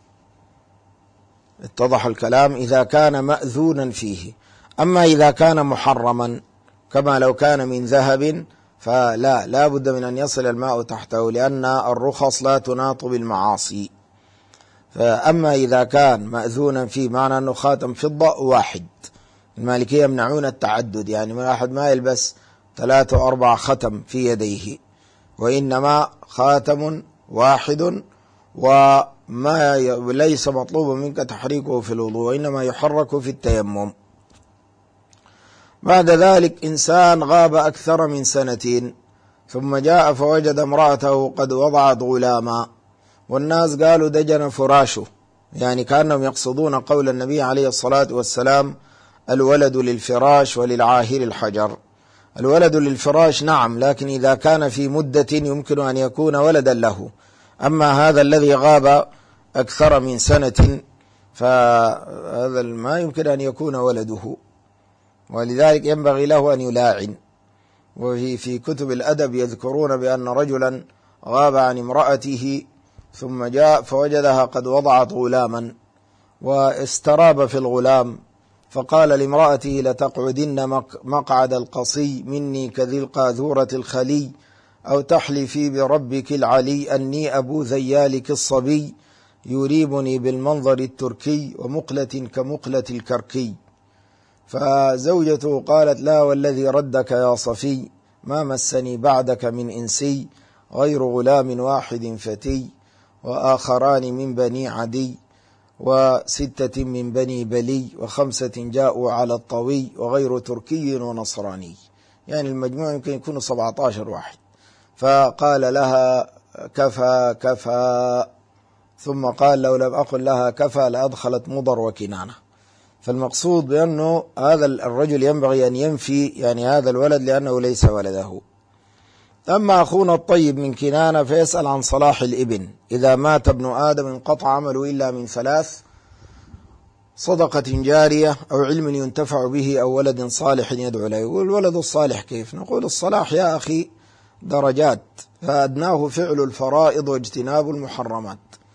اتضح الكلام إذا كان مأذونا فيه. أما إذا كان محرما كما لو كان من ذهب فلا لا بد من أن يصل الماء تحته، لأن الرخص لا تناط بالمعاصي. فأما إذا كان مأذونا فيه معنى أنه خاتم فضة واحد، المالكية يمنعون التعدد، يعني ما أحد ما يلبس ثلاثة وأربع ختم في يديه، وإنما خاتم واحد، وما ليس مطلوب منك تحريكه في الوضوء وإنما يحرك في التيمم. بعد ذلك إنسان غاب أكثر من سنتين ثم جاء فوجد امرأته قد وضعت غلاما، والناس قالوا دجن فراشه، يعني كأنهم يقصدون قول النبي عليه الصلاة والسلام: الولد للفراش وللعاهر الحجر. الولد للفراش نعم، لكن إذا كان في مدة يمكن أن يكون ولدا له. أما هذا الذي غاب أكثر من سنة فهذا ما يمكن أن يكون ولده، ولذلك ينبغي له أن يلاعن. وفي في كتب الأدب يذكرون بأن رجلا غاب عن امرأته ثم جاء فوجدها قد وضعت غلاما واستراب في الغلام، فقال لامرأته: لتقعدن مقعد القصي مني كذي القاذورة الخلي، أو تحلفي بربك العلي أني أبو ذيالك الصبي، يريبني بالمنظر التركي ومقلة كمقلة الكركي. فزوجته قالت: لا والذي ردك يا صفي، ما مسني بعدك من إنسي، غير غلام واحد فتي، وآخران من بني عدي، وستة من بني بلي، وخمسة جاءوا على الطوي، وغير تركي ونصراني. يعني المجموع يمكن يكون سبعة عشر واحد. فقال لها: كفى كفى، ثم قال: لو لم أقل لها كفى لأدخلت مضر وكنانة. فالمقصود بأنه هذا الرجل ينبغي أن ينفي يعني هذا الولد لأنه ليس ولده. أما أخونا الطيب من كنانة فيسأل عن صلاح الابن: إذا مات ابن آدم انقطع عمله إلا من ثلاث: صدقة جارية، أو علم ينتفع به، أو ولد صالح يدعو له. والولد الصالح كيف؟ نقول الصلاح يا أخي درجات، فأدناه فعل الفرائض واجتناب المحرمات،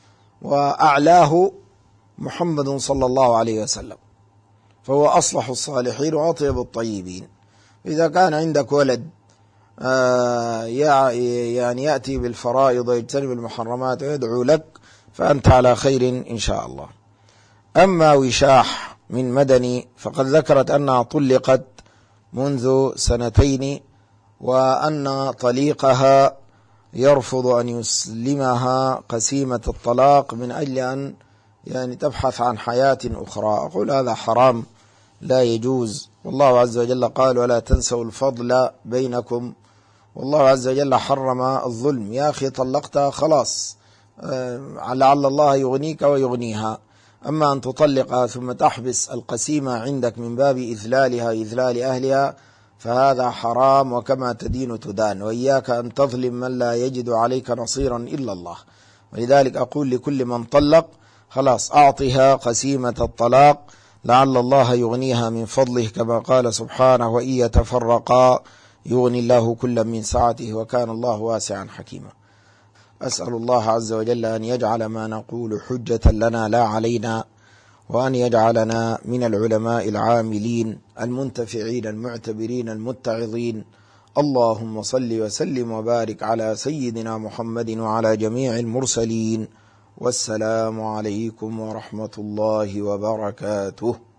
وأعلاه محمد صلى الله عليه وسلم، فهو أصلح الصالحين وأطيب الطيبين. إذا كان عندك ولد يعني يأتي بالفرائض ويجتنب المحرمات ويدعو لك، فأنت على خير إن شاء الله. أما وشاح من مدني فقد ذكرت أنها طلقت منذ سنتين، وأن طليقها يرفض أن يسلمها قسيمة الطلاق من أجل أن يعني تبحث عن حياة أخرى. أقول هذا حرام لا يجوز، والله عز وجل قال ولا تنسوا الفضل بينكم، والله عز وجل حرم الظلم. يا أخي طلقتها خلاص، لعل الله يغنيك ويغنيها. أما أن تطلقها ثم تحبس القسيمة عندك من باب إذلالها إذلال أهلها فهذا حرام، وكما تدين تدان، وإياك أن تظلم من لا يجد عليك نصيرا إلا الله. ولذلك أقول لكل من طلق خلاص أعطها قسيمة الطلاق لعل الله يغنيها من فضله، كما قال سبحانه وإن يتفرقا يغني الله كلا من سعته وكان الله واسعا حكيما. أسأل الله عز وجل أن يجعل ما نقول حجة لنا لا علينا، وأن يجعلنا من العلماء العاملين المنتفعين المعتبرين المتعظين. اللهم صل وسلم وبارك على سيدنا محمد وعلى جميع المرسلين، والسلام عليكم ورحمة الله وبركاته.